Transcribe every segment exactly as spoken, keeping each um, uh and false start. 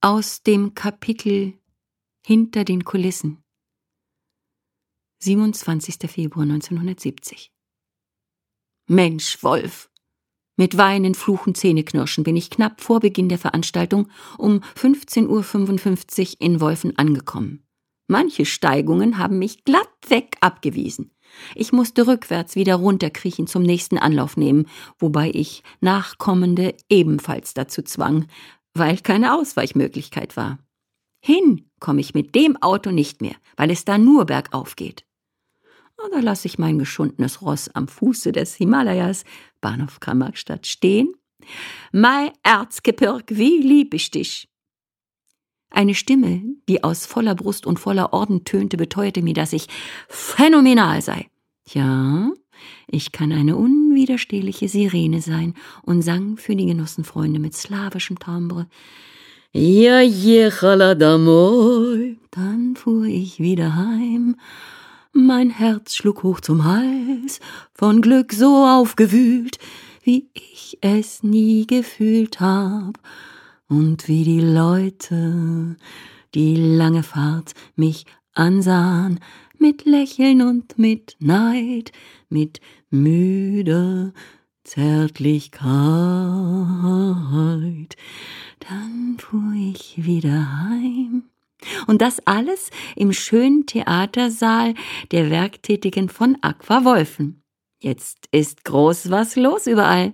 Aus dem Kapitel Hinter den Kulissen. siebenundzwanzigster Februar neunzehnhundertsiebzig. Mensch, Wolf! Mit Weinen, Fluchen, Zähneknirschen bin ich knapp vor Beginn der Veranstaltung um fünfzehn Uhr fünfundfünfzig in Wolfen angekommen. Manche Steigungen haben mich glattweg abgewiesen. Ich musste rückwärts wieder runterkriechen zum nächsten Anlauf nehmen, wobei ich Nachkommende ebenfalls dazu zwang, weil keine Ausweichmöglichkeit war. Hin komme ich mit dem Auto nicht mehr, weil es da nur bergauf geht. Da lasse ich mein geschundenes Ross am Fuße des Himalayas, Bahnhof Karl-Marx-Stadt, stehen. Mei Erzgebirg, wie lieb ich dich! Eine Stimme, die aus voller Brust und voller Orden tönte, beteuerte mir, dass ich phänomenal sei. Ja, ich kann eine unwiderstehliche Sirene sein und sang für die Genossenfreunde mit slawischem Timbre. Ja, jechala damoi. Dann fuhr ich wieder heim. Mein Herz schlug hoch zum Hals, von Glück so aufgewühlt, wie ich es nie gefühlt hab. Und wie die Leute, die lange Fahrt mich ansahen, mit Lächeln und mit Neid, mit müder Zärtlichkeit. Dann fuhr ich wieder heim. Und das alles im schönen Theatersaal der Werktätigen von Aqua Wolfen. Jetzt ist groß was los überall.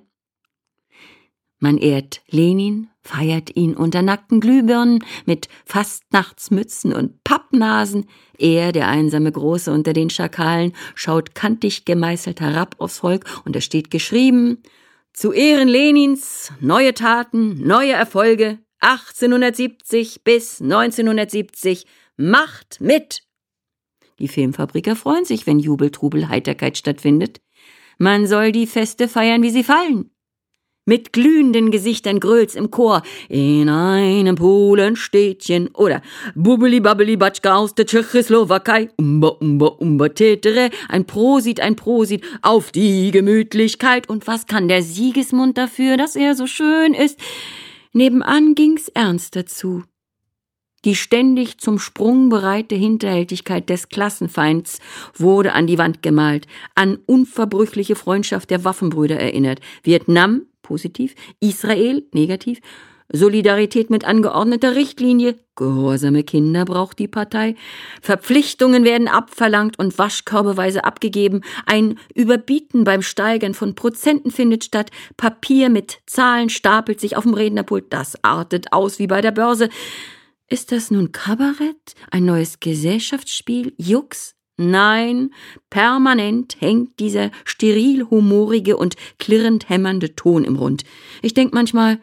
Man ehrt Lenin, feiert ihn unter nackten Glühbirnen mit Fastnachtsmützen und Pappnasen. Er, der einsame Große unter den Schakalen, schaut kantig gemeißelt herab aufs Volk und da steht geschrieben: Zu Ehren Lenins, neue Taten, neue Erfolge, achtzehnhundertsiebzig bis neunzehnhundertsiebzig, macht mit! Die Filmfabriker freuen sich, wenn Jubel, Trubel, Heiterkeit stattfindet. Man soll die Feste feiern, wie sie fallen. Mit glühenden Gesichtern grölt's im Chor in einem Polenstädtchen oder Bubbeli Babbeli Batschka aus der Tschechoslowakei, umba umba umba tetere, ein Prosit, ein Prosit auf die Gemütlichkeit. Und was kann der Siegesmund dafür, dass er so schön ist? Nebenan ging's ernst dazu. Die ständig zum Sprung bereite Hinterhältigkeit des Klassenfeinds wurde an die Wand gemalt, an unverbrüchliche Freundschaft der Waffenbrüder erinnert. Vietnam, positiv, Israel, negativ, Solidarität mit angeordneter Richtlinie, gehorsame Kinder braucht die Partei, Verpflichtungen werden abverlangt und waschkörbeweise abgegeben, ein Überbieten beim Steigern von Prozenten findet statt, Papier mit Zahlen stapelt sich auf dem Rednerpult, das artet aus wie bei der Börse. Ist das nun Kabarett, ein neues Gesellschaftsspiel, Jux? Nein, permanent hängt dieser steril humorige und klirrend hämmernde Ton im Rund. Ich denk manchmal,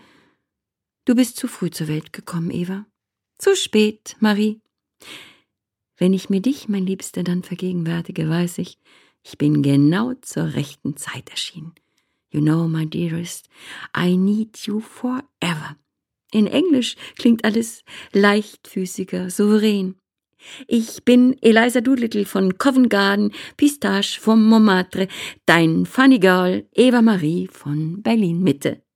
du bist zu früh zur Welt gekommen, Eva. Zu spät, Marie. Wenn ich mir dich, mein Liebster, dann vergegenwärtige, weiß ich, ich bin genau zur rechten Zeit erschienen. You know, my dearest, I need you forever. In Englisch klingt alles leichtfüßiger, souverän. Ich bin Eliza Doolittle von Covent Garden, Pistache vom Montmartre, dein Funny Girl Eva Marie von Berlin Mitte.